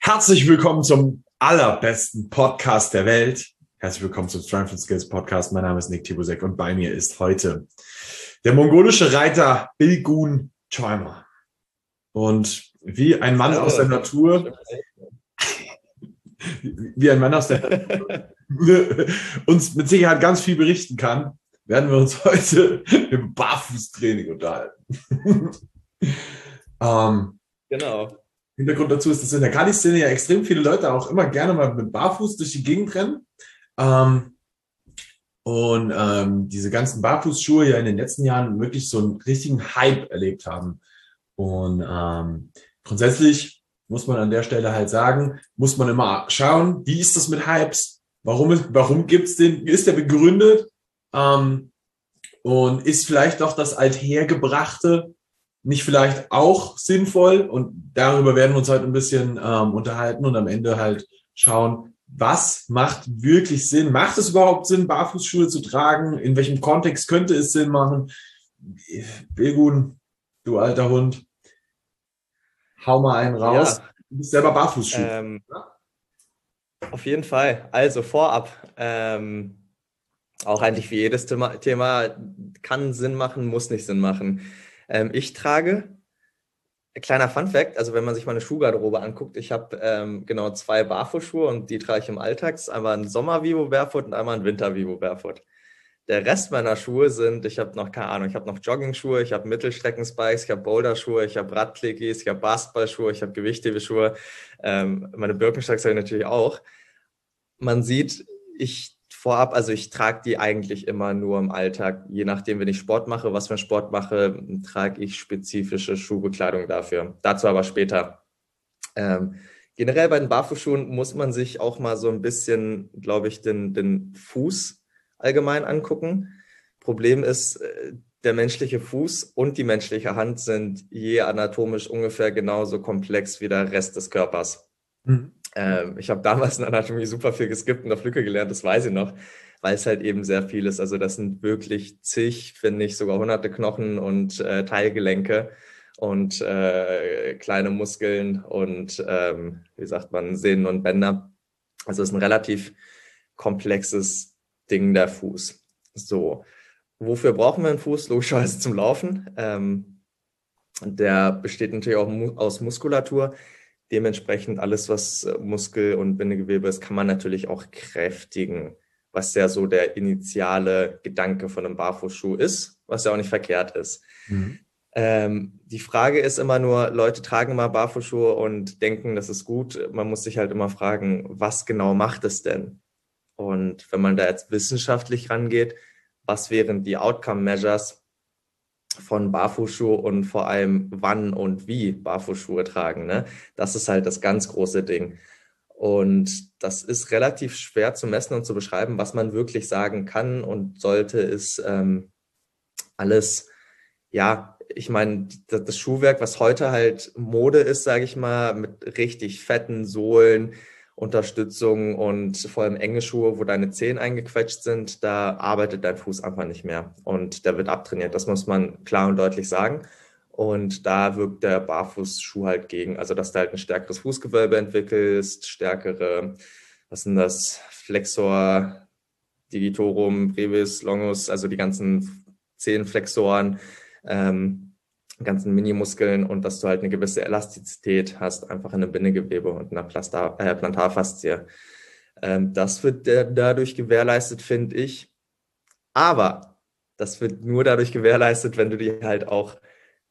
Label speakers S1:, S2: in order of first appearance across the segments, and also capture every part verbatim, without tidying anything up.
S1: Herzlich willkommen zum allerbesten Podcast der Welt. Herzlich willkommen zum Strength and Skills Podcast. Mein Name ist Nick Tibusek und bei mir ist heute der mongolische Reiter Bilgun Choima. Und wie ein Mann aus der Natur, wie ein Mann aus der Natur uns mit Sicherheit ganz viel berichten kann, werden wir uns heute im Barfußtraining unterhalten. ähm,
S2: genau.
S1: Hintergrund dazu ist, dass in der Kali-Szene ja extrem viele Leute auch immer gerne mal mit Barfuß durch die Gegend rennen. Ähm, und ähm, diese ganzen Barfußschuhe ja in den letzten Jahren wirklich so einen richtigen Hype erlebt haben. Und ähm, grundsätzlich muss man an der Stelle halt sagen, muss man immer schauen, wie ist das mit Hypes? Warum, ist, warum gibt's den, ist der begründet? Ähm, und ist vielleicht doch das Althergebrachte nicht vielleicht auch sinnvoll? Und darüber werden wir uns heute ein bisschen ähm, unterhalten und am Ende halt schauen, was macht wirklich Sinn? Macht es überhaupt Sinn, Barfußschuhe zu tragen? In welchem Kontext könnte es Sinn machen? Bilgun, du alter Hund, hau mal einen raus.
S2: Ja.
S1: Du bist selber Barfußschuh.
S2: Ähm, auf jeden Fall. Also vorab, ähm, auch eigentlich wie jedes Thema, Thema kann Sinn machen, muss nicht Sinn machen. Ähm, ich trage, kleiner Funfact, also wenn man sich meine Schuhgarderobe anguckt, ich habe ähm, genau zwei Barfußschuhe und die trage ich im Alltag. Einmal ein Sommer-Vivo Barefoot und einmal ein Winter-Vivo Barefoot. Der Rest meiner Schuhe sind, ich habe noch, keine Ahnung, ich habe noch Jogging-Schuhe, ich habe Mittelstrecken-Spikes, ich habe Boulder-Schuhe, ich habe Radklickis, ich habe Basketball-Schuhe, ich habe Gewichthebeschuhe, ähm, meine Birkenstocks habe ich natürlich auch. Man sieht, ich vorab, also ich trage die eigentlich immer nur im Alltag. Je nachdem, wenn ich Sport mache, was für einen Sport mache, trage ich spezifische Schuhbekleidung dafür. Dazu aber später. Ähm, generell bei den Barfußschuhen muss man sich auch mal so ein bisschen, glaube ich, den, den Fuß allgemein angucken. Problem ist, der menschliche Fuß und die menschliche Hand sind je anatomisch ungefähr genauso komplex wie der Rest des Körpers. Mhm. Ähm, ich habe damals in Anatomie super viel geskippt und auf Lücke gelernt, das weiß ich noch, weil es halt eben sehr viel ist. Also das sind wirklich zig, finde ich, sogar hunderte Knochen und äh, Teilgelenke und äh, kleine Muskeln und, ähm, wie sagt man, Sehnen und Bänder. Also es ist ein relativ komplexes Ding, der Fuß. So, wofür brauchen wir einen Fuß? Logischerweise zum Laufen. Ähm, der besteht natürlich auch mu- aus Muskulatur. Dementsprechend alles, was Muskel- und Bindegewebe ist, kann man natürlich auch kräftigen, was ja so der initiale Gedanke von einem Barfußschuh ist, was ja auch nicht verkehrt ist. Mhm. Ähm, die Frage ist immer nur, Leute tragen mal Barfußschuhe und denken, das ist gut. Man muss sich halt immer fragen, was genau macht es denn? Und wenn man da jetzt wissenschaftlich rangeht, was wären die Outcome Measures von Barfußschuhe und vor allem wann und wie Barfußschuhe tragen, ne? Das ist halt das ganz große Ding. Und das ist relativ schwer zu messen und zu beschreiben. Was man wirklich sagen kann und sollte, ist ähm, alles, ja, ich meine, das, das Schuhwerk, was heute halt Mode ist, sage ich mal, mit richtig fetten Sohlen, Unterstützung und vor allem enge Schuhe, wo deine Zehen eingequetscht sind, da arbeitet dein Fuß einfach nicht mehr und der wird abtrainiert. Das muss man klar und deutlich sagen. Und da wirkt der Barfußschuh halt gegen. Also, dass du halt ein stärkeres Fußgewölbe entwickelst, stärkere, was sind das, Flexor, Digitorum, Brevis, Longus, also die ganzen Zehenflexoren, ähm, ganzen Minimuskeln und dass du halt eine gewisse Elastizität hast, einfach in einem Bindegewebe und einer Plastar, äh, Plantarfaszie. Ähm, das wird der, dadurch gewährleistet, finde ich. Aber das wird nur dadurch gewährleistet, wenn du die halt auch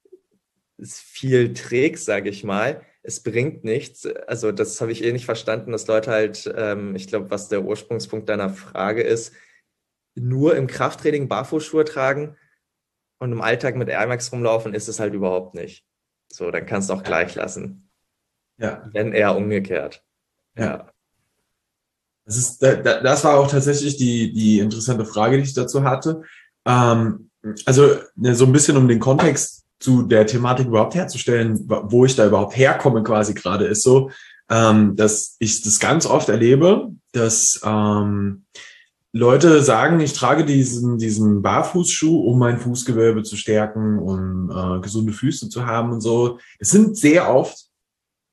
S2: viel trägst, sage ich mal. Es bringt nichts. Also das habe ich eh nicht verstanden, dass Leute halt, ähm, ich glaube, was der Ursprungspunkt deiner Frage ist, nur im Krafttraining Barfußschuhe tragen und im Alltag mit Air Max rumlaufen, ist es halt überhaupt nicht. So, dann kannst du auch gleich lassen.
S1: Ja.
S2: Wenn eher umgekehrt. Ja. ja.
S1: Das ist, das war auch tatsächlich die, die interessante Frage, die ich dazu hatte. Ähm, also so ein bisschen um den Kontext zu der Thematik überhaupt herzustellen, wo ich da überhaupt herkomme quasi gerade, ist so, ähm, dass ich das ganz oft erlebe, dass ähm, Leute sagen, ich trage diesen, diesen Barfußschuh, um mein Fußgewölbe zu stärken, um äh, gesunde Füße zu haben und so. Es sind sehr oft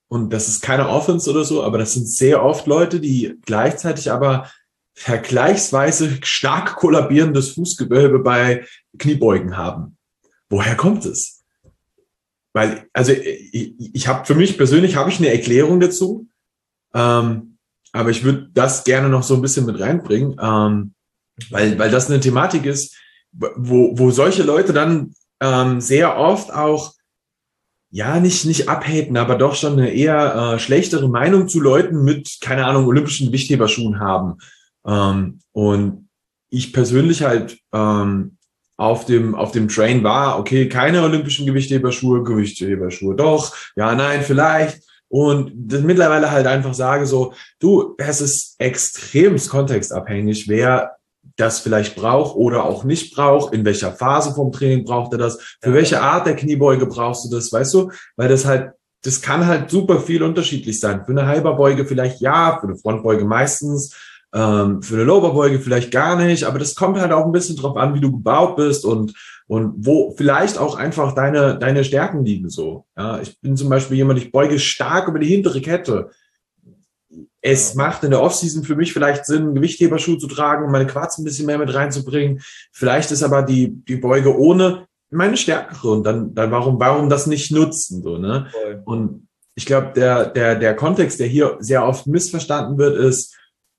S1: und das ist keine Offense oder so, aber das sind sehr oft Leute, die gleichzeitig aber vergleichsweise stark kollabierendes Fußgewölbe bei Kniebeugen haben. Woher kommt es? Weil, also ich, ich habe für mich persönlich habe ich eine Erklärung dazu, ähm, aber ich würde das gerne noch so ein bisschen mit reinbringen, ähm, weil, weil das eine Thematik ist, wo, wo solche Leute dann ähm, sehr oft auch ja, nicht, nicht abhaten, aber doch schon eine eher äh, schlechtere Meinung zu Leuten mit, keine Ahnung, olympischen Gewichtheberschuhen haben. Ähm, und ich persönlich halt ähm, auf dem, auf dem Train war, okay, keine olympischen Gewichtheberschuhe, Gewichtheberschuhe doch, ja, nein, vielleicht. Und das mittlerweile halt einfach sage so, du, es ist extremst kontextabhängig, wer das vielleicht braucht oder auch nicht braucht, in welcher Phase vom Training braucht er das, für
S2: Ja.
S1: welche Art der Kniebeuge brauchst du das, weißt du? Weil das halt, das kann halt super viel unterschiedlich sein. Für eine Halberbeuge vielleicht ja, für eine Frontbeuge meistens, ähm, für eine Lowerbeuge vielleicht gar nicht, aber das kommt halt auch ein bisschen drauf an, wie du gebaut bist und und wo vielleicht auch einfach deine deine Stärken liegen so. Ja, ich bin zum Beispiel jemand, ich beuge stark über die hintere Kette. Es macht in der Offseason für mich vielleicht Sinn, einen Gewichtheberschuh zu tragen, um meine Quads ein bisschen mehr mit reinzubringen. Vielleicht ist aber die, die Beuge ohne meine stärkere und dann, dann warum, warum das nicht nutzen, so, ne?
S2: Voll.
S1: Und ich glaube, der, der, der Kontext, der hier sehr oft missverstanden wird, ist,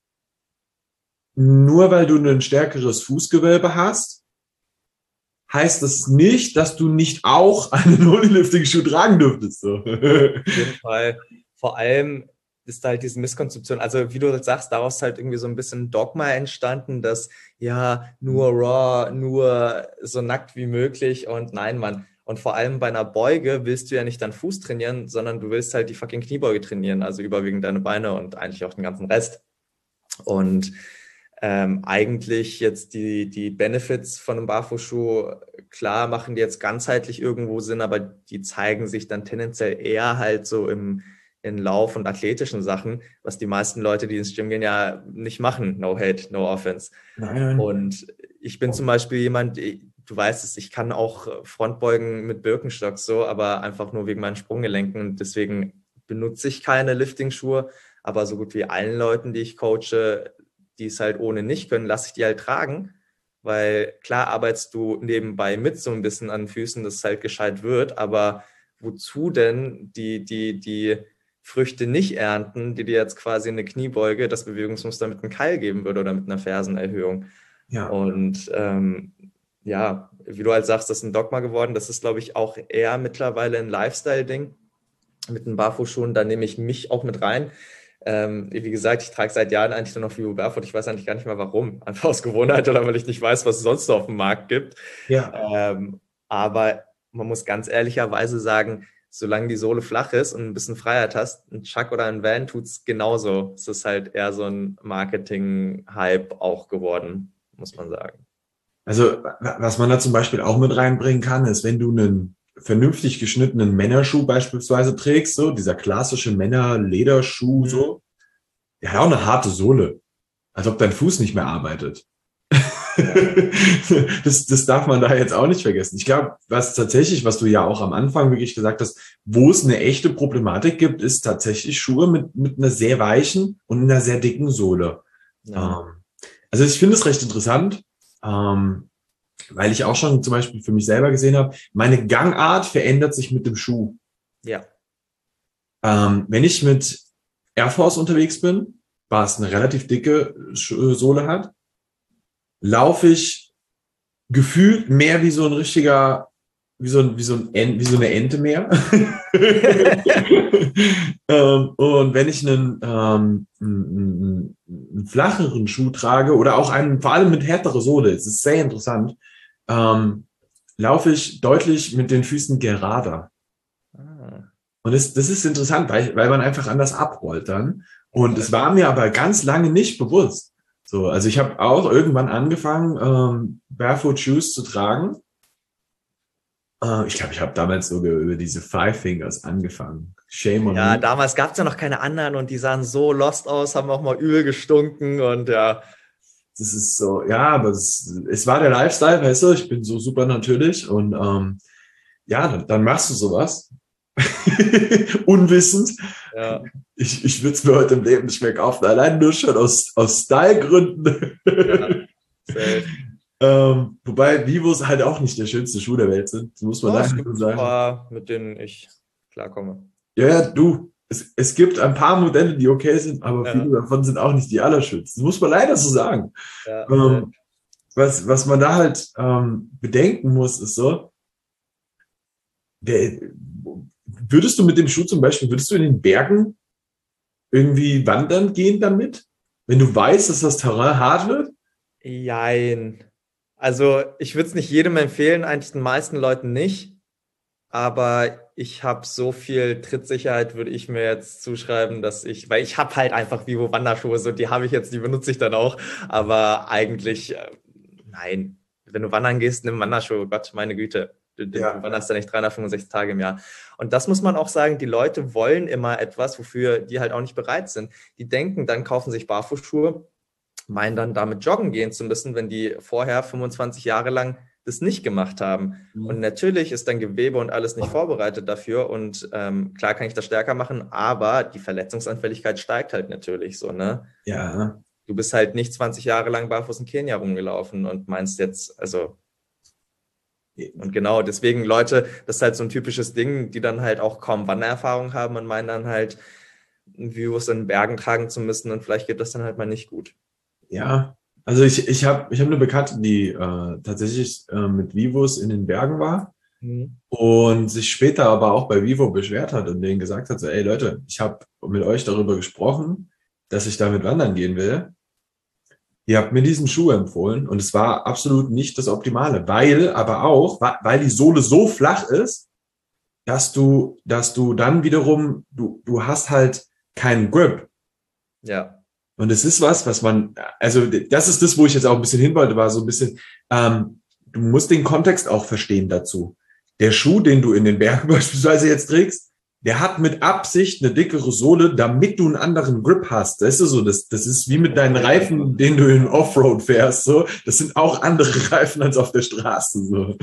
S1: nur weil du ein stärkeres Fußgewölbe hast, heißt das nicht, dass du nicht auch einen Holy-Lifting-Schuh tragen dürftest, so.
S2: Auf jeden Fall. Vor allem ist halt diese Misskonzeption, also wie du sagst, daraus ist halt irgendwie so ein bisschen Dogma entstanden, dass ja, nur raw, nur so nackt wie möglich und nein, Mann. Und vor allem bei einer Beuge willst du ja nicht deinen Fuß trainieren, sondern du willst halt die fucking Kniebeuge trainieren, also überwiegend deine Beine und eigentlich auch den ganzen Rest. Und ähm, eigentlich jetzt die, die Benefits von einem Barfußschuh, klar machen die jetzt ganzheitlich irgendwo Sinn, aber die zeigen sich dann tendenziell eher halt so im in Lauf- und athletischen Sachen, was die meisten Leute, die ins Gym gehen, ja nicht machen. No hate, no offense.
S1: Nein, nein.
S2: Und ich bin zum Beispiel jemand, du weißt es, ich kann auch Frontbeugen mit Birkenstock so, aber einfach nur wegen meinen Sprunggelenken. Und deswegen benutze ich keine Lifting-Schuhe, aber so gut wie allen Leuten, die ich coache, die es halt ohne nicht können, lasse ich die halt tragen, weil klar arbeitest du nebenbei mit so ein bisschen an Füßen, dass es halt gescheit wird, aber wozu denn die, die, die Früchte nicht ernten, die dir jetzt quasi eine Kniebeuge, das Bewegungsmuster mit einem Keil geben würde oder mit einer Fersenerhöhung.
S1: Ja.
S2: Und ähm, ja, wie du halt sagst, das ist ein Dogma geworden. Das ist, glaube ich, auch eher mittlerweile ein Lifestyle-Ding mit den Barfußschuhen. Da nehme ich mich auch mit rein. Ähm, wie gesagt, ich trage seit Jahren eigentlich nur noch Vivo Barefoot. Ich weiß eigentlich gar nicht mehr warum. Einfach aus Gewohnheit oder weil ich nicht weiß, was es sonst noch auf dem Markt gibt.
S1: Ja.
S2: Ähm, aber man muss ganz ehrlicherweise sagen, solange die Sohle flach ist und ein bisschen Freiheit hast, ein Chuck oder ein Van tut es genauso. Es ist halt eher so ein Marketing-Hype auch geworden, muss man sagen.
S1: Also, was man da zum Beispiel auch mit reinbringen kann, ist, wenn du einen vernünftig geschnittenen Männerschuh beispielsweise trägst, so dieser klassische Männer-Lederschuh,
S2: Mhm.
S1: so, der hat auch eine harte Sohle, als ob dein Fuß nicht mehr arbeitet. das, das darf man da jetzt auch nicht vergessen. Ich glaube, was tatsächlich, was du ja auch am Anfang wirklich gesagt hast, wo es eine echte Problematik gibt, ist tatsächlich Schuhe mit, mit einer sehr weichen und einer sehr dicken Sohle.
S2: Ja.
S1: Ähm, also ich finde es recht interessant, ähm, weil ich auch schon zum Beispiel für mich selber gesehen habe, meine Gangart verändert sich mit dem Schuh.
S2: Ja.
S1: Ähm, wenn ich mit Air Force unterwegs bin, was eine relativ dicke Sohle hat, laufe ich gefühlt mehr wie so ein richtiger, wie so, ein, wie so, ein Ent, wie so eine Ente mehr. ähm, und wenn ich einen, ähm, einen, einen flacheren Schuh trage oder auch einen, vor allem mit härterer Sohle, es ist sehr interessant, ähm, laufe ich deutlich mit den Füßen gerader.
S2: Ah.
S1: Und das, das ist interessant, weil, weil man einfach anders abrollt dann. Und es war mir aber ganz lange nicht bewusst. So, also ich habe auch irgendwann angefangen, ähm, Barefoot Shoes zu tragen. Äh, ich glaube, ich habe damals sogar über diese Five Fingers angefangen. Shame on
S2: Ja,
S1: me.
S2: damals gab es ja noch keine anderen und die sahen so lost aus, haben auch mal übel gestunken und ja.
S1: Das ist so, ja, aber es, es war der Lifestyle, weißt du, ich bin so super natürlich und ähm, ja, dann, dann machst du sowas. Unwissend.
S2: Ja.
S1: Ich, ich würde es mir heute im Leben nicht mehr kaufen, allein nur schon aus, aus Style-Gründen.
S2: Ja, safe.
S1: ähm, wobei Vivos halt auch nicht der schönste Schuh der Welt sind, muss man
S2: Ja, es
S1: einfach
S2: gibt
S1: so
S2: ein
S1: sagen.
S2: paar, mit denen ich klarkomme.
S1: Ja, ja, du, es, es gibt ein paar Modelle, die okay sind, aber
S2: Ja,
S1: viele davon sind auch nicht die allerschönsten. Das muss man leider so sagen.
S2: ja, safe.
S1: Ähm, was, was man da halt ähm, bedenken muss, ist so, der, würdest du mit dem Schuh zum Beispiel, würdest du in den Bergen irgendwie wandern gehen damit? Wenn du weißt, dass das Terrain hart wird?
S2: Jein. Also ich würde es nicht jedem empfehlen, eigentlich den meisten Leuten nicht. Aber ich habe so viel Trittsicherheit, würde ich mir jetzt zuschreiben, dass ich, weil ich habe halt einfach Vivo Wanderschuhe, so die habe ich jetzt, die benutze ich dann auch. Aber eigentlich, äh, nein. Wenn du wandern gehst, nimm Wanderschuhe, Gott, meine Güte. Du, du, du
S1: Ja,
S2: wanderst ja nicht dreihundertfünfundsechzig Tage im Jahr. Und das muss man auch sagen, die Leute wollen immer etwas, wofür die halt auch nicht bereit sind. Die denken, dann kaufen sich Barfußschuhe, meinen dann damit joggen gehen zu müssen, wenn die vorher fünfundzwanzig Jahre lang das nicht gemacht haben. Und natürlich ist dein Gewebe und alles nicht vorbereitet dafür. Und ähm, klar kann ich das stärker machen, aber die Verletzungsanfälligkeit steigt halt natürlich so, ne?
S1: ja,
S2: Du bist halt nicht zwanzig Jahre lang barfuß in Kenia rumgelaufen und meinst jetzt, also, und genau, deswegen Leute, das ist halt so ein typisches Ding, die dann halt auch kaum Wandererfahrung haben und meinen dann halt, Virus in Bergen tragen zu müssen und vielleicht geht das dann halt mal nicht gut.
S1: ja. Also ich, ich habe ich hab eine Bekannte, die äh, tatsächlich äh, mit Vivos in den Bergen war
S2: Mhm.
S1: und sich später aber auch bei Vivo beschwert hat und denen gesagt hat, so, ey Leute, ich habe mit euch darüber gesprochen, dass ich damit wandern gehen will. Ihr habt mir diesen Schuh empfohlen und es war absolut nicht das Optimale, weil aber auch, wa- weil die Sohle so flach ist, dass du, dass du dann wiederum, du, du hast halt keinen Grip.
S2: Ja.
S1: Und es ist was, was man, also das ist das, wo ich jetzt auch ein bisschen hin wollte, war so ein bisschen, ähm, du musst den Kontext auch verstehen dazu. Der Schuh, den du in den Bergen beispielsweise jetzt trägst, der hat mit Absicht eine dickere Sohle, damit du einen anderen Grip hast. Das ist so, das, das ist wie mit deinen Reifen, den du in Offroad fährst. So, das sind auch andere Reifen als auf der Straße. So.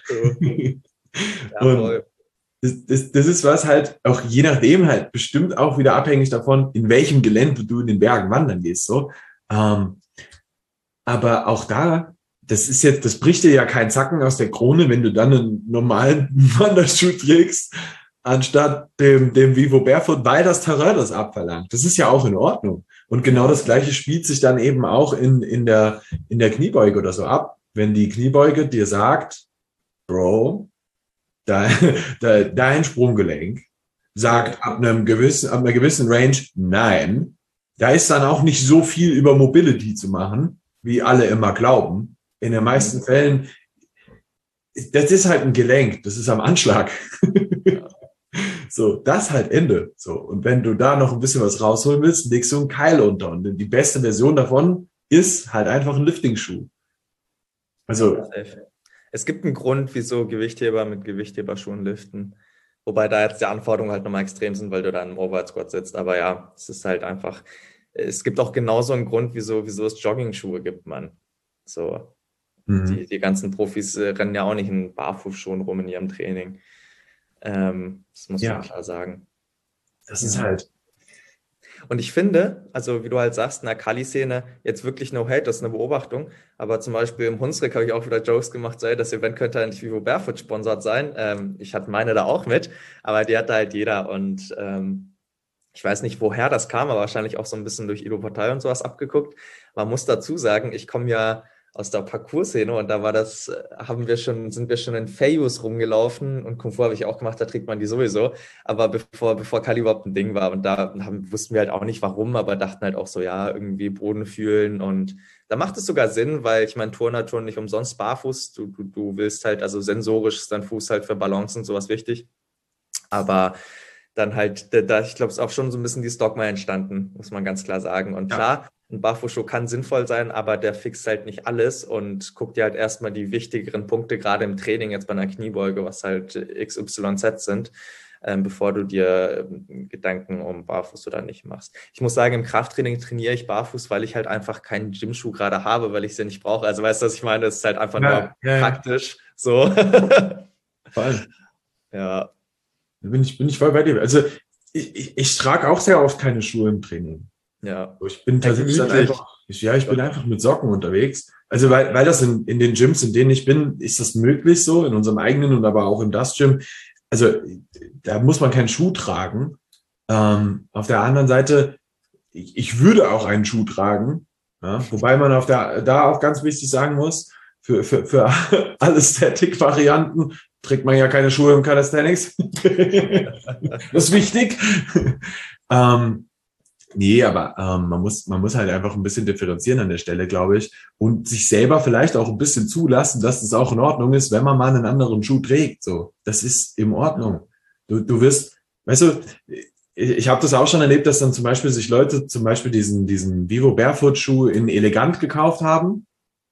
S2: Ja,
S1: Und
S2: voll.
S1: das, das, das ist was halt auch je nachdem halt bestimmt auch wieder abhängig davon, in welchem Gelände du in den Bergen wandern gehst. So. Ähm, aber auch da, das ist jetzt, das bricht dir ja keinen Zacken aus der Krone, wenn du dann einen normalen Wanderschuh trägst, anstatt dem, dem Vivo Barefoot, weil das Terrain das abverlangt. Das ist ja auch in Ordnung. Und genau das Gleiche spielt sich dann eben auch in, in der, in der Kniebeuge oder so ab. Wenn die Kniebeuge dir sagt, Bro, dein, dein Sprunggelenk sagt ab einem gewissen, ab einer gewissen Range nein. Da ist dann auch nicht so viel über Mobility zu machen, wie alle immer glauben. In den meisten Fällen, das ist halt ein Gelenk, das ist am Anschlag. So, das halt Ende. So, und wenn du da noch ein bisschen was rausholen willst, legst du einen Keil unter. Und die beste Version davon ist halt einfach ein Lifting-Schuh. Also,
S2: Safe. Es gibt einen Grund, wieso Gewichtheber mit Gewichtheberschuhen liften. Wobei da jetzt die Anforderungen halt nochmal extrem sind, weil du da im Overhead Squat sitzt. Aber ja, es ist halt einfach, es gibt auch genauso einen Grund, wieso, wieso es Jogging-Schuhe gibt, man. So, die,
S1: mhm.
S2: die ganzen Profis äh, rennen ja auch nicht in Barfußschuhen rum in ihrem Training. Ähm, das muss man
S1: Ja,
S2: klar sagen.
S1: das ist
S2: Ja.
S1: halt,
S2: Und ich finde, also wie du halt sagst, in der Kali-Szene, jetzt wirklich no hate, das ist eine Beobachtung, aber zum Beispiel im Hunsrück habe ich auch wieder Jokes gemacht, so, ey, das Event könnte eigentlich Vivo Barefoot sponsert sein. Ähm, ich hatte meine da auch mit, aber die hatte halt jeder und ähm, ich weiß nicht, woher das kam, aber wahrscheinlich auch so ein bisschen durch Ido Portal und sowas abgeguckt. Man muss dazu sagen, ich komme ja aus der Parcours-Szene und da war das, äh, haben wir schon, sind wir schon in Fayus rumgelaufen und Kung Fu habe ich auch gemacht, da trägt man die sowieso. Aber bevor, bevor Kali überhaupt ein Ding war und da haben, wussten wir halt auch nicht warum, aber dachten halt auch so, ja, irgendwie Boden fühlen und da macht es sogar Sinn, weil ich meine, Turner turnen nicht umsonst barfuß. Du, du, du willst halt, also sensorisch ist dein Fuß halt für Balance und sowas wichtig. Aber dann halt, da, ich glaube, es ist auch schon so ein bisschen die Stockmile entstanden, muss man ganz klar sagen. Und
S1: ja.
S2: klar, ein Barfußschuh kann sinnvoll sein, aber der fixt halt nicht alles und guckt dir halt erstmal die wichtigeren Punkte, gerade im Training, jetzt bei einer Kniebeuge, was halt X Y Z sind, ähm, bevor du dir ähm, Gedanken um Barfuß oder nicht machst. Ich muss sagen, im Krafttraining trainiere ich Barfuß, weil ich halt einfach keinen Gymschuh gerade habe, weil ich es ja nicht brauche. Also weißt du, was ich meine? Es ist halt einfach nur
S1: Ja, ja, ja.
S2: praktisch so.
S1: Vor allem.
S2: Ja.
S1: Da bin ich, bin ich voll bei dir. Also ich, ich, ich trage auch sehr oft keine Schuhe im Training.
S2: Ja.
S1: Ich bin
S2: Ja,
S1: tatsächlich dann
S2: gemütlich.
S1: einfach, ich, ja, ich bin einfach mit Socken unterwegs. Also weil, weil das in, in den Gyms, in denen ich bin, ist das möglich so, in unserem eigenen und aber auch im Das Gym. Also da muss man keinen Schuh tragen. Ähm, auf der anderen Seite, ich, ich würde auch einen Schuh tragen, ja, wobei man auf der, da auch ganz wichtig sagen muss, für, für, für alle Static-Varianten trägt man ja keine Schuhe im Calisthenics. Das ist wichtig. ähm, Nee, aber ähm, man muss, man muss halt einfach ein bisschen differenzieren an der Stelle, glaube ich, und sich selber vielleicht auch ein bisschen zulassen, dass es auch in Ordnung ist, wenn man mal einen anderen Schuh trägt. So, das ist in Ordnung. Du, du wirst, weißt du, ich, ich habe das auch schon erlebt, dass dann zum Beispiel sich Leute zum Beispiel diesen, diesen Vivo Barefoot Schuh in elegant gekauft haben,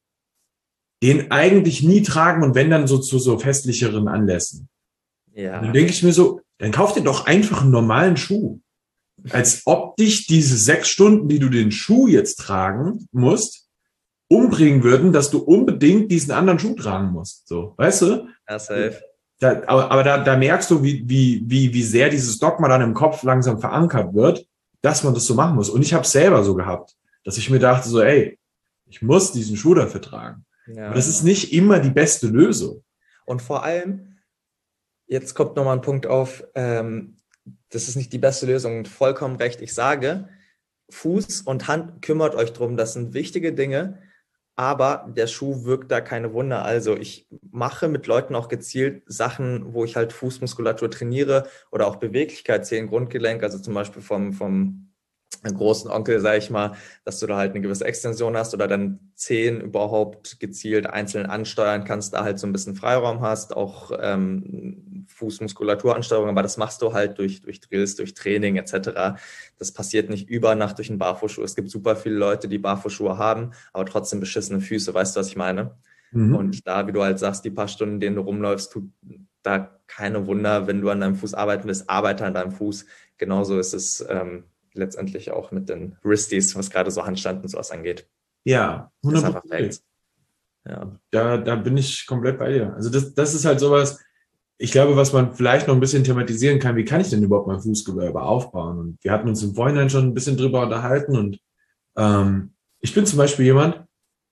S1: den eigentlich nie tragen und wenn dann so zu so festlicheren Anlässen. Und dann
S2: Ja.
S1: denke ich mir so, dann kauf dir doch einfach einen normalen Schuh. Als ob dich diese sechs Stunden, die du den Schuh jetzt tragen musst, umbringen würden, dass du unbedingt diesen anderen Schuh tragen musst. So, weißt du?
S2: Ja, safe.
S1: Da, aber aber da, da merkst du, wie, wie, wie, wie sehr dieses Dogma dann im Kopf langsam verankert wird, dass man das so machen muss. Und ich habe es selber so gehabt, dass ich mir dachte, so, ey, ich muss diesen Schuh dafür tragen. Aber das
S2: Ja.
S1: ist nicht immer die beste Lösung.
S2: Und vor allem, jetzt kommt nochmal ein Punkt auf, ähm, das ist nicht die beste Lösung. Vollkommen recht. Ich sage, Fuß und Hand, kümmert euch drum. Das sind wichtige Dinge, aber der Schuh wirkt da keine Wunder. Also ich mache mit Leuten auch gezielt Sachen, wo ich halt Fußmuskulatur trainiere oder auch Beweglichkeit zählen, Grundgelenk, also zum Beispiel vom, vom großen Onkel, sage ich mal, dass du da halt eine gewisse Extension hast oder dann Zehen überhaupt gezielt einzeln ansteuern kannst, da halt so ein bisschen Freiraum hast, auch ähm, Fußmuskulaturansteuerung, aber das machst du halt durch, durch Drills, durch Training et cetera. Das passiert nicht über Nacht durch einen Barfußschuh. Es gibt super viele Leute, die Barfußschuhe haben, aber trotzdem beschissene Füße, weißt du, was ich meine?
S1: Mhm.
S2: Und da, wie du halt sagst, die paar Stunden, in denen du rumläufst, tut da keine Wunder, wenn du an deinem Fuß arbeiten willst, arbeite an deinem Fuß. Genauso ist es ähm, letztendlich auch mit den Wristies, was gerade so Handstand und sowas angeht.
S1: Ja,
S2: Ist
S1: hundert
S2: einfach
S1: Prozent.
S2: Facts. Ja.
S1: Da, da bin ich komplett bei dir. Also das, das ist halt sowas, ich glaube, was man vielleicht noch ein bisschen thematisieren kann, wie kann ich denn überhaupt mein Fußgewölbe aufbauen? Und wir hatten uns im Vorhinein schon ein bisschen drüber unterhalten und ähm, ich bin zum Beispiel jemand,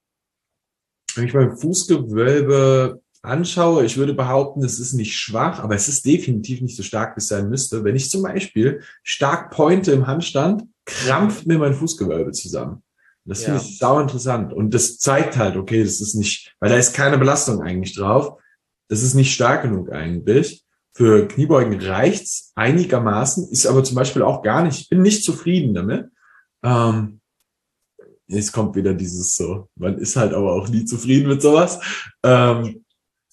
S1: wenn ich mein Fußgewölbe anschaue, ich würde behaupten, es ist nicht schwach, aber es ist definitiv nicht so stark, wie es sein müsste. Wenn ich zum Beispiel stark pointe im Handstand, krampft mir mein Fußgewölbe zusammen. Das finde
S2: Ja.
S1: ich sau interessant. Und das zeigt halt, okay, das ist nicht, weil da ist keine Belastung eigentlich drauf. Das ist nicht stark genug eigentlich. Für Kniebeugen reicht's einigermaßen, ist aber zum Beispiel auch gar nicht, ich bin nicht zufrieden damit. Ähm, es kommt wieder dieses so, man ist halt aber auch nie zufrieden mit sowas. Ähm,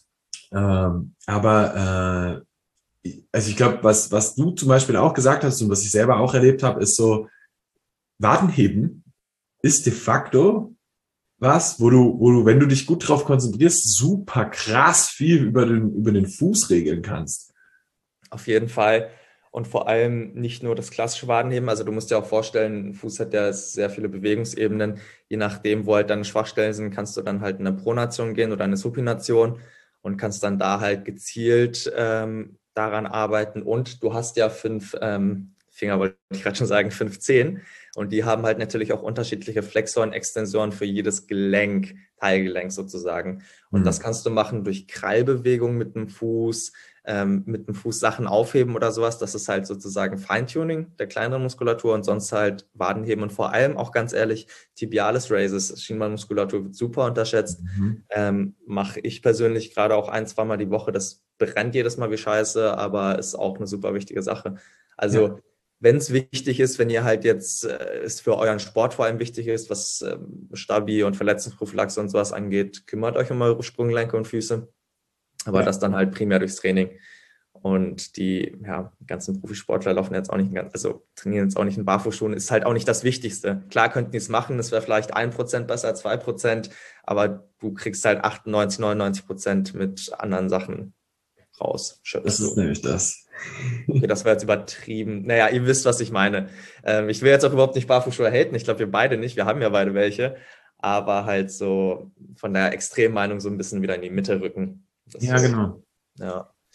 S1: ähm, aber äh, also ich glaube, was, was du zum Beispiel auch gesagt hast und was ich selber auch erlebt habe, ist so, Wadenheben ist de facto was, wo du, wo du, wenn du dich gut drauf konzentrierst, super krass viel über den, über den Fuß regeln kannst.
S2: Auf jeden Fall. Und vor allem nicht nur das klassische Wadenheben. Also du musst dir auch vorstellen, ein Fuß hat ja sehr viele Bewegungsebenen. Je nachdem, wo halt deine Schwachstellen sind, kannst du dann halt in eine Pronation gehen oder eine Supination und kannst dann da halt gezielt ähm, daran arbeiten. Und du hast ja fünf ähm, Finger, wollte ich gerade schon sagen, fünf Zehen. Und die haben halt natürlich auch unterschiedliche Flexoren, Extensoren für jedes Gelenk, Teilgelenk sozusagen. Und
S1: Hm.
S2: das kannst du machen durch Krallbewegungen mit dem Fuß, ähm, mit dem Fuß Sachen aufheben oder sowas. Das ist halt sozusagen Feintuning der kleineren Muskulatur und sonst halt Wadenheben und vor allem auch ganz ehrlich Tibialis Raises. Schienbeinmuskulatur wird super unterschätzt.
S1: Mhm.
S2: Ähm, mache ich persönlich gerade auch ein, zweimal die Woche. Das brennt jedes Mal wie Scheiße, aber ist auch eine super wichtige Sache. Also
S1: Ja.
S2: wenn es wichtig ist, wenn ihr halt jetzt äh, es für euren Sport vor allem wichtig ist, was ähm, Stabi und Verletzungsprophylaxe und sowas angeht, kümmert euch um eure Sprunggelenke und Füße. Aber
S1: Ja.
S2: das dann halt primär durchs Training. Und die ja, ganzen Profisportler laufen jetzt auch nicht, ganz, also trainieren jetzt auch nicht in Barfußschuhen, ist halt auch nicht das Wichtigste. Klar könnten die es machen, es wäre vielleicht ein Prozent besser, zwei Prozent, aber du kriegst halt achtundneunzig, neunundneunzig Prozent mit anderen Sachen raus.
S1: Das ist
S2: du.
S1: nämlich das.
S2: Okay, das wäre jetzt übertrieben. Naja, ihr wisst, was ich meine. Ähm, ich will jetzt auch überhaupt nicht Barfußschuhe haten. Ich glaube, wir beide nicht. Wir haben ja beide welche. Aber halt so von der Extremmeinung so ein bisschen wieder in die Mitte rücken. Das
S1: Ja,
S2: ist,
S1: genau.
S2: ja.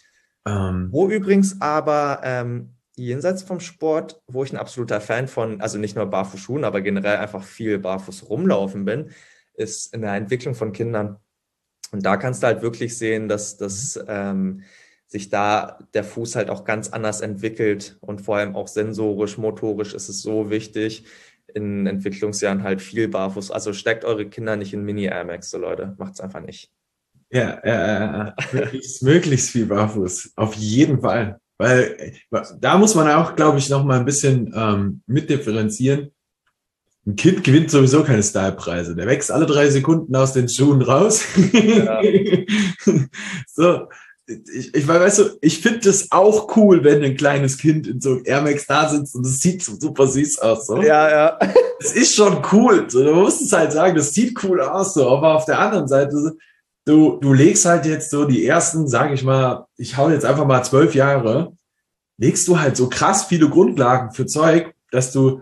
S1: Ähm,
S2: Wo übrigens aber ähm, jenseits vom Sport, wo ich ein absoluter Fan von, also nicht nur Barfußschuhen, aber generell einfach viel barfuß rumlaufen bin, ist in der Entwicklung von Kindern. Und da kannst du halt wirklich sehen, dass, dass ähm, sich da der Fuß halt auch ganz anders entwickelt und vor allem auch sensorisch, motorisch ist es so wichtig, in Entwicklungsjahren halt viel barfuß. Also steckt eure Kinder nicht in Mini-Air Max, so Leute, macht's einfach nicht.
S1: ja, äh, möglichst, möglichst viel barfuß. Auf jeden Fall. Weil äh, da muss man auch, glaube ich, noch mal ein bisschen ähm, mitdifferenzieren. Ein Kind gewinnt sowieso keine Stylepreise. Der wächst alle drei Sekunden aus den Schuhen raus.
S2: Ja,
S1: So, ich, ich weißt du, ich finde das auch cool, wenn ein kleines Kind in so Air Max da sitzt und es sieht so super süß aus. So.
S2: ja, ja.
S1: Es ist schon cool. So, du musst es halt sagen, das sieht cool aus. So. Aber auf der anderen Seite, du, du legst halt jetzt so die ersten, sage ich mal, ich hau jetzt einfach mal zwölf Jahre, legst du halt so krass viele Grundlagen für Zeug, dass du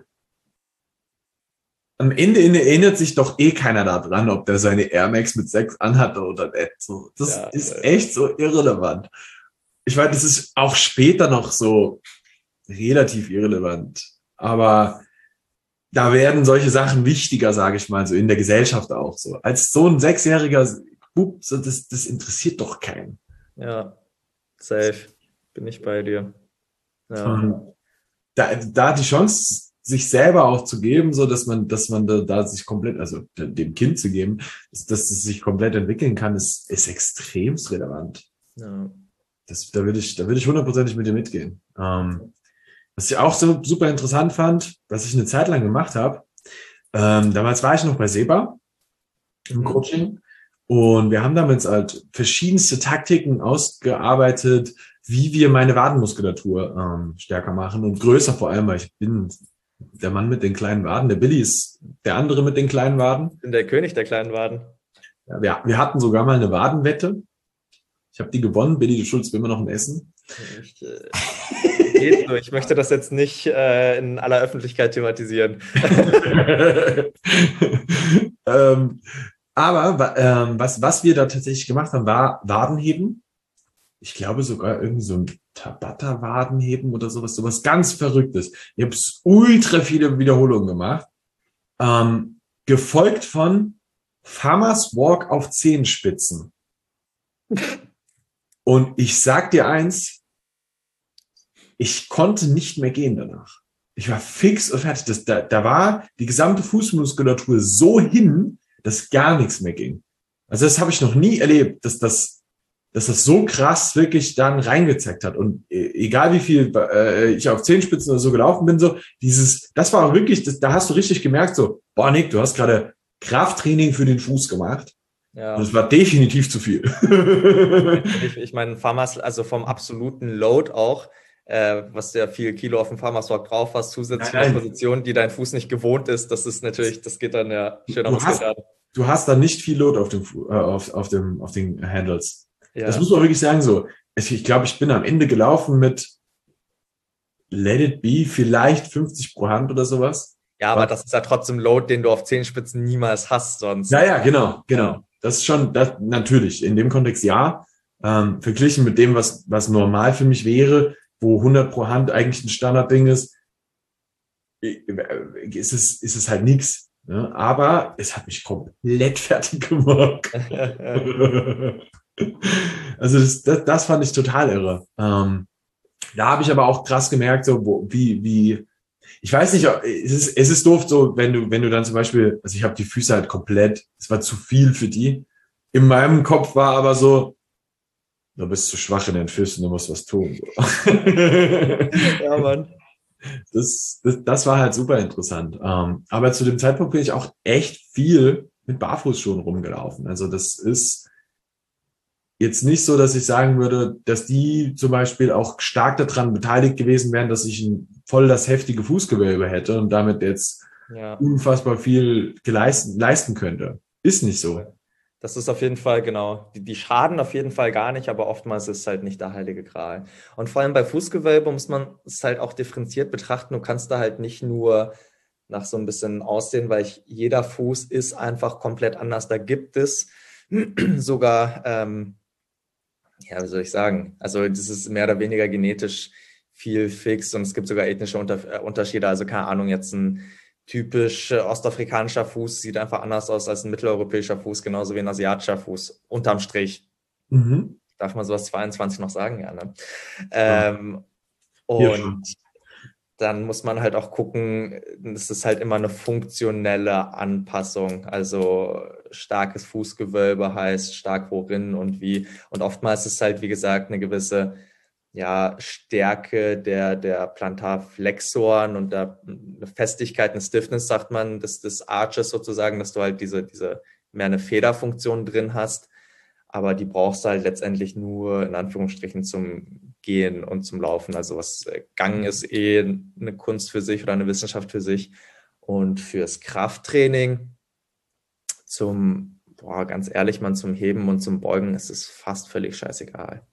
S1: am Ende erinnert sich doch eh keiner daran, ob der seine Air Max mit sechs anhat oder nicht. So, das
S2: Ja,
S1: ist echt so irrelevant. Ich weiß, das ist auch später noch so relativ irrelevant. Aber da werden solche Sachen wichtiger, sage ich mal, so in der Gesellschaft auch so. Als so ein sechsjähriger Bub, so das, das interessiert doch keinen.
S2: ja, safe. Bin ich bei dir. Ja,
S1: Und da, da die Chance, sich selber auch zu geben, so dass man, dass man da, da sich komplett, also dem Kind zu geben, dass, dass es sich komplett entwickeln kann, ist, ist extremst relevant.
S2: ja.
S1: Das, da würde ich, da würde ich hundertprozentig mit dir mitgehen. Ähm, was ich auch so super interessant fand, was ich eine Zeit lang gemacht habe, ähm, damals war ich noch bei Seba im
S2: Mhm.
S1: Coaching und wir haben damals halt verschiedenste Taktiken ausgearbeitet, wie wir meine Wadenmuskulatur ähm, stärker machen und größer vor allem, weil ich bin der Mann mit den kleinen Waden, der Billy ist der andere mit den kleinen Waden.
S2: Bin der König der kleinen Waden.
S1: Ja, wir, wir hatten sogar mal eine Wadenwette. Ich habe die gewonnen. Billy, du schuldest mir immer noch ein Essen.
S2: Ich, äh, geht so. Ich möchte das jetzt nicht äh, in aller Öffentlichkeit thematisieren.
S1: ähm, aber ähm, was, was wir da tatsächlich gemacht haben, war Wadenheben. Ich glaube sogar irgendwie so ein Tabata-Wadenheben oder sowas, sowas ganz Verrücktes. Ich habe ultra viele Wiederholungen gemacht. Ähm, gefolgt von Farmers Walk auf Zehenspitzen. Und ich sag dir eins, ich konnte nicht mehr gehen danach. Ich war fix und fertig. Das, da, da war die gesamte Fußmuskulatur so hin, dass gar nichts mehr ging. Also das habe ich noch nie erlebt, dass das, dass das so krass wirklich dann reingezeigt hat. Und egal wie viel äh, ich auf Zehenspitzen oder so gelaufen bin, so dieses, das war wirklich, das, da hast du richtig gemerkt, so, boah Nick, du hast gerade Krafttraining für den Fuß gemacht.
S2: Ja.
S1: Und es war definitiv zu viel.
S2: Ich, ich meine, Farmers, also vom absoluten Load auch, äh, was du ja viel Kilo auf dem Farmers Walk drauf hast, zusätzlich
S1: Nein,
S2: eine
S1: nein.
S2: Position, die dein Fuß nicht gewohnt ist, das ist natürlich, das geht dann ja schön
S1: Du hast,
S2: ausgedacht.
S1: du hast da nicht viel Load auf dem, Fu- äh, auf, auf dem, auf den Handles. Das muss
S2: Ja,
S1: man wirklich sagen, so. Es- Ich glaube, ich bin am Ende gelaufen mit Let It Be, vielleicht fünfzig pro Hand oder sowas.
S2: ja, aber das ist ja trotzdem Load, den du auf Zehenspitzen niemals hast sonst.
S1: Ja, ja, genau, genau. Das ist schon, das, natürlich, in dem Kontext ja. Ähm, verglichen mit dem, was, was normal für mich wäre, wo hundert pro Hand eigentlich ein Standardding ist, äh, ist es, ist es halt nichts. Ne? Aber es hat mich komplett fertig gemacht. Also das, das, das fand ich total irre. Ähm, da habe ich aber auch krass gemerkt, so wo, wie, wie, ich weiß nicht, es ist, es ist doof, so wenn du, wenn du dann zum Beispiel, also ich habe die Füße halt komplett, es war zu viel für die. In meinem Kopf war aber so, du bist zu schwach in den Füßen, du musst was tun. So.
S2: Ja, Mann.
S1: Das, das, das war halt super interessant. Ähm, aber zu dem Zeitpunkt bin ich auch echt viel mit Barfußschuhen rumgelaufen. Also das ist jetzt nicht so, dass ich sagen würde, dass die zum Beispiel auch stark daran beteiligt gewesen wären, dass ich ein, voll das heftige Fußgewölbe hätte und damit jetzt
S2: Ja.
S1: unfassbar viel geleisten, leisten könnte. Ist nicht so.
S2: Das ist auf jeden Fall, genau, die, die schaden auf jeden Fall gar nicht, aber oftmals ist es halt nicht der heilige Gral. Und vor allem bei Fußgewölbe muss man es halt auch differenziert betrachten. Du kannst da halt nicht nur nach so ein bisschen aussehen, weil ich, jeder Fuß ist einfach komplett anders. Da gibt es sogar ähm, ja, wie soll ich sagen? Also das ist mehr oder weniger genetisch viel fix und es gibt sogar ethnische Unter- äh, Unterschiede. Also keine Ahnung, jetzt ein typisch äh, ostafrikanischer Fuß sieht einfach anders aus als ein mitteleuropäischer Fuß, genauso wie ein asiatischer Fuß. Unterm Strich.
S1: Mhm.
S2: Darf man sowas zweiundzwanzig noch sagen? Ja, ne?
S1: Ja,
S2: Ähm,
S1: hier schon.
S2: und dann muss man halt auch gucken, es ist halt immer eine funktionelle Anpassung. Also starkes Fußgewölbe heißt stark worin und wie. Und oftmals ist es halt, wie gesagt, eine gewisse ja, Stärke der, der Plantarflexoren und der eine Festigkeit, eine Stiffness, sagt man, des, des Arches sozusagen, dass du halt diese, diese mehr eine Federfunktion drin hast. Aber die brauchst du halt letztendlich nur in Anführungsstrichen zum Gehen und zum Laufen. Also was Gang ist eh eine Kunst für sich oder eine Wissenschaft für sich. Und fürs Krafttraining zum, boah, ganz ehrlich, man zum Heben und zum Beugen ist es fast völlig scheißegal.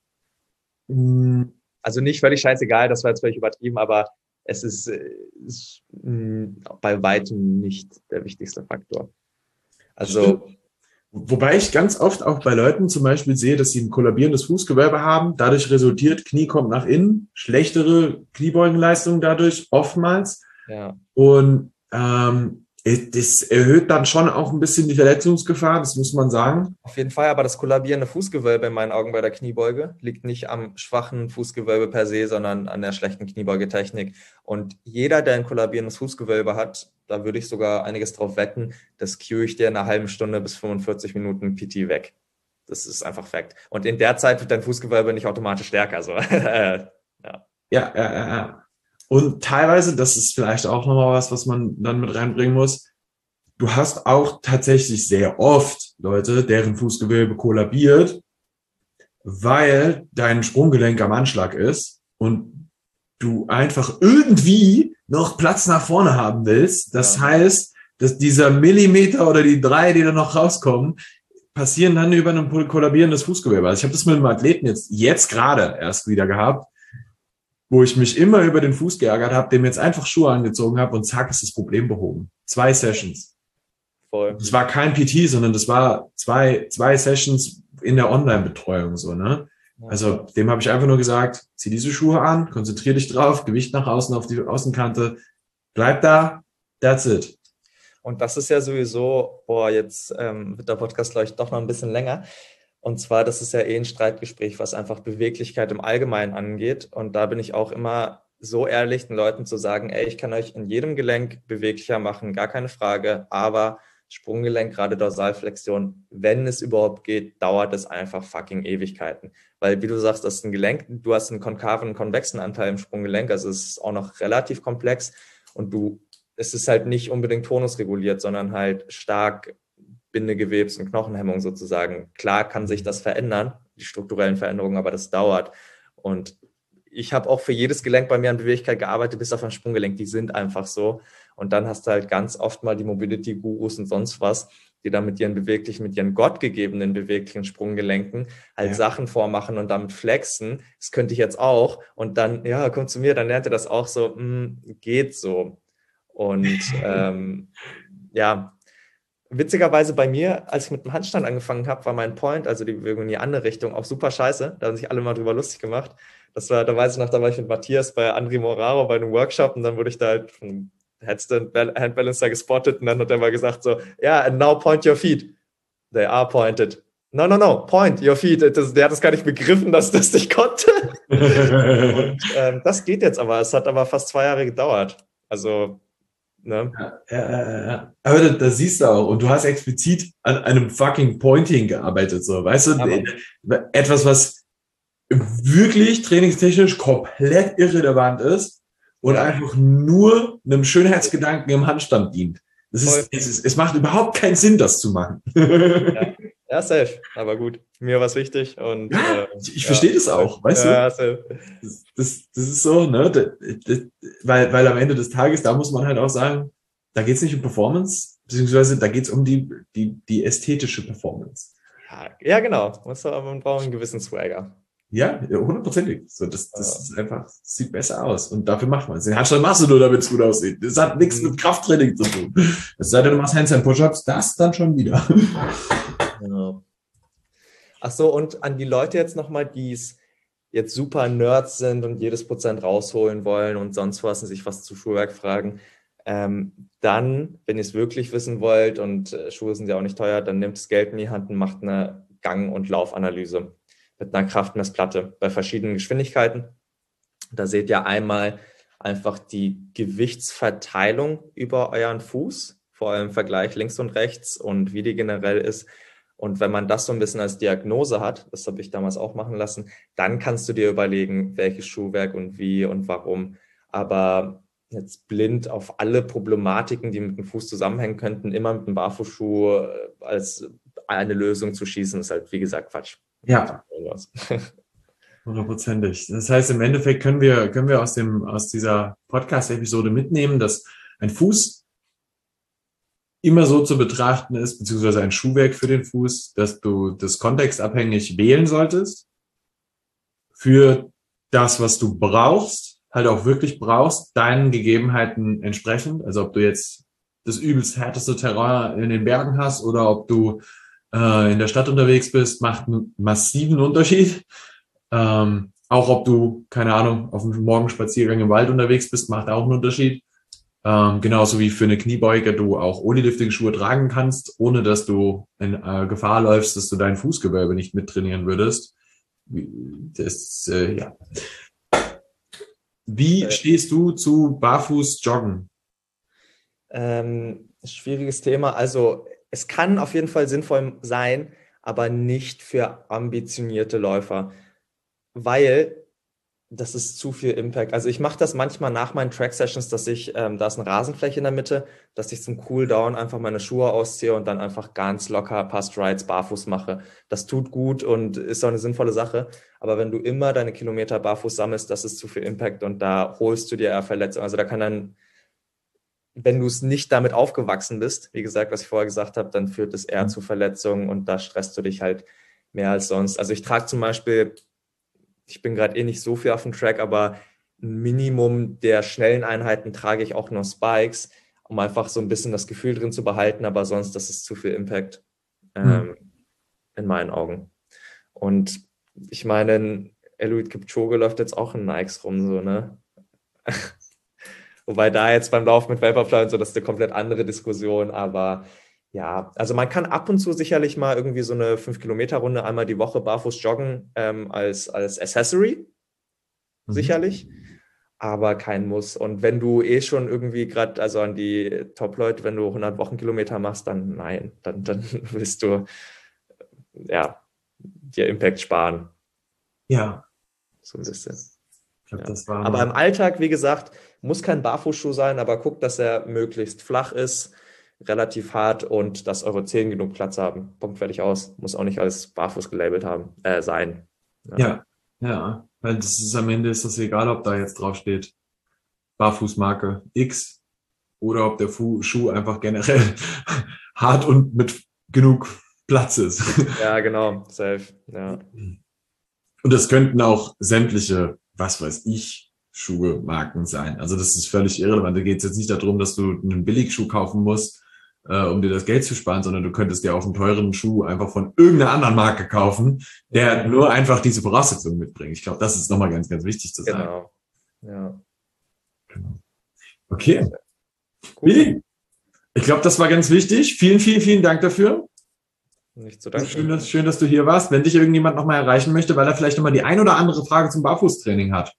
S1: Mhm.
S2: Also nicht völlig scheißegal, das war jetzt völlig übertrieben, aber es ist, ist bei weitem nicht der wichtigste Faktor. Also
S1: Stimmt. Wobei ich ganz oft auch bei Leuten zum Beispiel sehe, dass sie ein kollabierendes Fußgewölbe haben. Dadurch resultiert, Knie kommt nach innen, schlechtere Kniebeugenleistung dadurch oftmals.
S2: ja.
S1: Und ähm, das erhöht dann schon auch ein bisschen die Verletzungsgefahr, das muss man sagen.
S2: Auf jeden Fall, aber das kollabierende Fußgewölbe in meinen Augen bei der Kniebeuge liegt nicht am schwachen Fußgewölbe per se, sondern an der schlechten Kniebeugetechnik. Und jeder, der ein kollabierendes Fußgewölbe hat, da würde ich sogar einiges drauf wetten, das cue ich dir in einer halben Stunde bis fünfundvierzig Minuten P T weg. Das ist einfach Fakt. Und in der Zeit wird dein Fußgewölbe nicht automatisch stärker. So. ja.
S1: Ja, ja, ja, ja. Und teilweise, das ist vielleicht auch nochmal was, was man dann mit reinbringen muss. Du hast auch tatsächlich sehr oft Leute, deren Fußgewölbe kollabiert, weil dein Sprunggelenk am Anschlag ist und du einfach irgendwie noch Platz nach vorne haben willst. Das
S2: Ja.
S1: heißt, dass dieser Millimeter oder die drei, die da noch rauskommen, passieren dann über ein kollabierendes Fußgewölbe. Also ich habe das mit einem Athleten jetzt, jetzt gerade erst wieder gehabt, wo ich mich immer über den Fuß geärgert habe, dem jetzt einfach Schuhe angezogen habe und zack, ist das Problem behoben. Zwei Sessions.
S2: Voll.
S1: Das war kein P T, sondern das war zwei, zwei Sessions in der Online-Betreuung, so, ne? Also, dem habe ich einfach nur gesagt, zieh diese Schuhe an, konzentrier dich drauf, Gewicht nach außen auf die Außenkante, bleib da, that's it.
S2: Und das ist ja sowieso, boah, jetzt ähm, wird der Podcast, glaube ich, doch noch ein bisschen länger. Und zwar, das ist ja eh ein Streitgespräch, was einfach Beweglichkeit im Allgemeinen angeht. Und da bin ich auch immer so ehrlich, den Leuten zu sagen, ey, ich kann euch in jedem Gelenk beweglicher machen, gar keine Frage, aber Sprunggelenk, gerade Dorsalflexion, wenn es überhaupt geht, dauert es einfach fucking Ewigkeiten. Weil, wie du sagst, das ist ein Gelenk, du hast einen konkaven, konvexen Anteil im Sprunggelenk, also es ist auch noch relativ komplex und du, es ist halt nicht unbedingt tonusreguliert, sondern halt stark Bindegewebs- und Knochenhemmung sozusagen. Klar kann sich das verändern, die strukturellen Veränderungen, aber das dauert. Und ich habe auch für jedes Gelenk bei mir an Beweglichkeit gearbeitet, bis auf ein Sprunggelenk. Die sind einfach so. Und dann hast du halt ganz oft mal die Mobility-Gurus und sonst was, die dann mit ihren beweglichen, mit ihren gottgegebenen beweglichen Sprunggelenken halt
S1: Ja.
S2: Sachen vormachen und damit flexen. Das könnte ich jetzt auch. Und dann, ja, komm zu mir, dann lernt ihr das auch so, mh, geht so. Und ähm, ja, witzigerweise bei mir, als ich mit dem Handstand angefangen habe, war mein Point, also die Bewegung in die andere Richtung, auch super scheiße. Da haben sich alle mal drüber lustig gemacht. Das war, da weiß ich noch, da war ich mit Matthias bei André Moraro bei einem Workshop und dann wurde ich da halt von Headstand Handbalancer gespottet und dann hat er mal gesagt so, ja, yeah, and now point your feet. They are pointed. No, no, no, point your feet. Das, der hat das gar nicht begriffen, dass das nicht konnte. Und ähm, das geht jetzt aber. Es hat aber fast zwei Jahre gedauert. Also, ne?
S1: Ja, ja, ja. Aber da, da siehst du auch, und du hast explizit an einem fucking Pointing gearbeitet, so, weißt du,
S2: Aber
S1: etwas, was wirklich trainingstechnisch komplett irrelevant ist und
S2: ja.
S1: einfach nur einem Schönheitsgedanken im Handstand dient. Das ist, es, ist, es macht überhaupt keinen Sinn, das zu machen.
S2: Ja, ja, safe. Aber gut, mir war es wichtig. Und,
S1: ja,
S2: äh,
S1: ich, ich
S2: ja.
S1: verstehe das auch, weißt
S2: ja,
S1: du?
S2: safe.
S1: Das, das, das ist so, ne? Das, das, weil, weil am Ende des Tages, da muss man halt auch sagen, da geht es nicht um Performance, beziehungsweise da geht es um die, die, die ästhetische Performance.
S2: Ja, ja genau. Man braucht einen gewissen Swagger.
S1: Ja, hundertprozentig. So, das, das ist einfach, das sieht besser aus. Und dafür macht man es. Den Handstand machst du nur, damit es gut aussieht. Das hat nichts mit Krafttraining zu tun. Es sei denn, du machst Handstand Push-Ups, das dann schon wieder.
S2: Genau. Ach so, und an die Leute jetzt nochmal, die es jetzt super Nerds sind und jedes Prozent rausholen wollen und sonst was und sich was zu Schuhwerk fragen, ähm, dann, wenn ihr es wirklich wissen wollt und äh, Schuhe sind ja auch nicht teuer, dann nehmt das Geld in die Hand und macht eine Gang- und Laufanalyse mit einer Kraftmessplatte bei verschiedenen Geschwindigkeiten. Da seht ihr einmal einfach die Gewichtsverteilung über euren Fuß, vor allem im Vergleich links und rechts und wie die generell ist. Und wenn man das so ein bisschen als Diagnose hat, das habe ich damals auch machen lassen, dann kannst du dir überlegen, welches Schuhwerk und wie und warum. Aber jetzt blind auf alle Problematiken, die mit dem Fuß zusammenhängen könnten, immer mit einem Barfußschuh als eine Lösung zu schießen, ist halt, wie gesagt, Quatsch.
S1: Ja. Hundertprozentig. Das heißt, im Endeffekt können wir, können wir aus dem, aus dieser Podcast-Episode mitnehmen, dass ein Fuß immer so zu betrachten ist, beziehungsweise ein Schuhwerk für den Fuß, dass du das kontextabhängig wählen solltest. Für das, was du brauchst, halt auch wirklich brauchst, deinen Gegebenheiten entsprechend. Also ob du jetzt das übelst härteste Terrain in den Bergen hast oder ob du äh, in der Stadt unterwegs bist, macht einen massiven Unterschied. Ähm, auch ob du, keine Ahnung, auf einem Morgenspaziergang im Wald unterwegs bist, macht auch einen Unterschied. Ähm, genauso wie für eine Kniebeuge du auch Onlifting-Schuhe tragen kannst, ohne dass du in äh, Gefahr läufst, dass du dein Fußgewölbe nicht mittrainieren würdest. Das, äh, ja. Wie äh, stehst du zu Barfuß-Joggen?
S2: Ähm, schwieriges Thema. Also es kann auf jeden Fall sinnvoll sein, aber nicht für ambitionierte Läufer, weil das ist zu viel Impact. Also ich mache das manchmal nach meinen Track-Sessions, dass ich, ähm, da ist eine Rasenfläche in der Mitte, dass ich zum Cooldown einfach meine Schuhe ausziehe und dann einfach ganz locker ein paar Strides barfuß mache. Das tut gut und ist auch eine sinnvolle Sache. Aber wenn du immer deine Kilometer barfuß sammelst, das ist zu viel Impact und da holst du dir eher Verletzungen. Also da kann dann, wenn du es nicht damit aufgewachsen bist, wie gesagt, was ich vorher gesagt habe, dann führt es eher mhm. zu Verletzungen und da stresst du dich halt mehr als sonst. Also ich trage zum Beispiel, ich bin gerade eh nicht so viel auf dem Track, aber ein Minimum der schnellen Einheiten trage ich auch noch Spikes, um einfach so ein bisschen das Gefühl drin zu behalten, aber sonst, das ist zu viel Impact ähm, hm. in meinen Augen. Und ich meine, Eliud Kipchoge läuft jetzt auch in Nikes rum, so, ne? Wobei da jetzt beim Lauf mit Vaporfly und so, das ist eine komplett andere Diskussion, aber ja, also man kann ab und zu sicherlich mal irgendwie so eine fünf Kilometer Runde einmal die Woche barfuß joggen ähm, als, als Accessory, mhm. sicherlich, aber kein Muss. Und wenn du eh schon irgendwie gerade, also an die Top-Leute, wenn du hundert Wochenkilometer machst, dann nein, dann, dann willst du ja dir Impact sparen.
S1: Ja.
S2: So ein bisschen.
S1: Ich glaub,
S2: ja.
S1: das war
S2: aber im Alltag, wie gesagt, muss kein Barfußschuh sein, aber guckt, dass er möglichst flach ist, relativ hart und dass eure Zehen genug Platz haben. Punkt, fertig, aus. Muss auch nicht alles barfuß gelabelt haben, äh, sein.
S1: Ja. ja, ja. Weil das ist am Ende ist das egal, ob da jetzt drauf steht Barfußmarke X oder ob der Fu- Schuh einfach generell hart und mit genug Platz ist.
S2: Ja, genau. Safe. Ja.
S1: Und das könnten auch sämtliche, was weiß ich, Schuhe, Marken sein. Also das ist völlig irrelevant. Da geht es jetzt nicht darum, dass du einen Billigschuh kaufen musst, äh, um dir das Geld zu sparen, sondern du könntest dir auch einen teuren Schuh einfach von irgendeiner anderen Marke kaufen, der nur einfach diese Voraussetzungen mitbringt. Ich glaube, das ist nochmal ganz, ganz wichtig zu sagen.
S2: Genau. Ja.
S1: Genau. Okay. Cool. Billy, ich glaube, das war ganz wichtig. Vielen, vielen, vielen Dank dafür.
S2: Nicht zu danken.
S1: Schön dass, schön, dass du hier warst. Wenn dich irgendjemand nochmal erreichen möchte, weil er vielleicht nochmal die ein oder andere Frage zum Barfußtraining hat.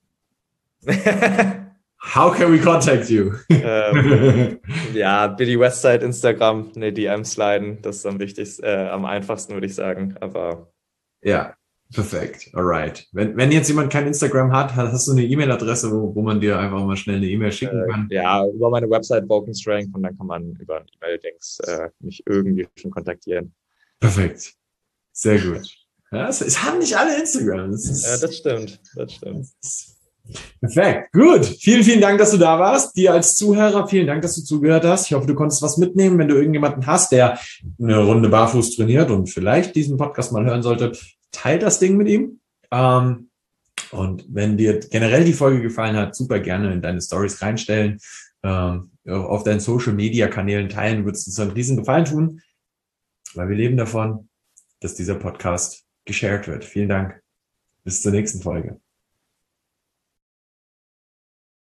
S1: How can we contact you?
S2: ähm, ja, Billy Westside, Instagram, eine D M sliden. Das ist am wichtigsten, äh, am einfachsten, würde ich sagen. Aber
S1: ja, perfekt. Alright. Wenn, wenn jetzt jemand kein Instagram hat, hast du eine E-Mail-Adresse, wo, wo man dir einfach mal schnell eine E-Mail schicken kann?
S2: Äh, ja, über meine Website Vulcan Strength und dann kann man über E-Mail-Dings äh, mich irgendwie schon kontaktieren.
S1: Perfekt. Sehr gut. Ja, es, es haben nicht alle Instagram. Das ist,
S2: ja, das stimmt. Das stimmt.
S1: Das perfekt. Gut. Vielen, vielen Dank, dass du da warst. Dir als Zuhörer, vielen Dank, dass du zugehört hast. Ich hoffe, du konntest was mitnehmen. Wenn du irgendjemanden hast, der eine Runde barfuß trainiert und vielleicht diesen Podcast mal hören sollte, teil das Ding mit ihm. Ähm, und wenn dir generell die Folge gefallen hat, super gerne in deine Stories reinstellen. Ähm, auf deinen Social Media Kanälen teilen, würdest du uns einen riesen Gefallen tun. Weil wir leben davon. dass dieser Podcast geshared wird. Vielen Dank. Bis zur nächsten Folge.